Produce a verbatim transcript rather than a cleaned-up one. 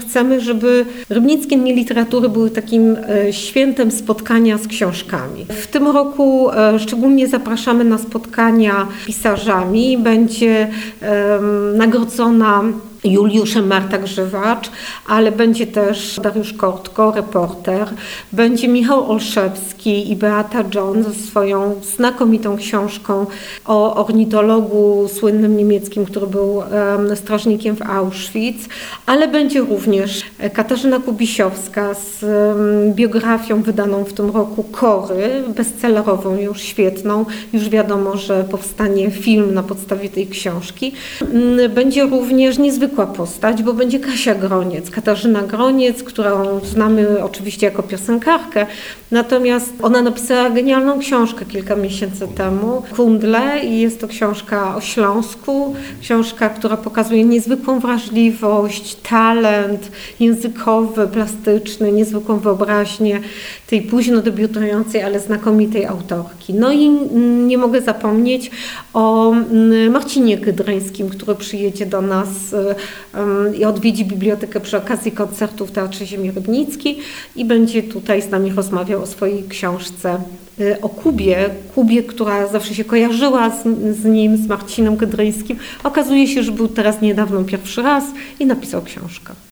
chcemy, żeby Rybnickie Dni Literatury były takim świętem spotkania z książkami. W tym roku szczególnie zapraszamy na spotkania z pisarzami. Będzie um, nagrodzona Juliuszem Marta Grzywacz, ale będzie też Dariusz Kortko, reporter, będzie Michał Olszewski i Beata John ze swoją znakomitą książką o ornitologu słynnym niemieckim, który był um, strażnikiem w Auschwitz, ale będzie również Katarzyna Kubisiowska z um, biografią wydaną w tym roku Kory, bestsellerową już, świetną. Już wiadomo, że powstanie film na podstawie tej książki. Um, będzie również niezwykła postać, bo będzie Kasia Groniec, Katarzyna Groniec, którą znamy oczywiście jako piosenkarkę, natomiast ona napisała genialną książkę kilka miesięcy temu, Kundle, i jest to książka o Śląsku, książka, która pokazuje niezwykłą wrażliwość, talent językowy, plastyczny, niezwykłą wyobraźnię tej późno debiutującej, ale znakomitej autorki. No i nie mogę zapomnieć o Marcinie Kydryńskim, który przyjedzie do nas i odwiedzi bibliotekę przy okazji koncertu w Teatrze Ziemi Rybnickiej i będzie tutaj z nami rozmawiał o swojej książce o Kubie, Kubie, która zawsze się kojarzyła z, z nim, z Marcinem Kydryńskim. Okazuje się, że był teraz niedawno pierwszy raz i napisał książkę.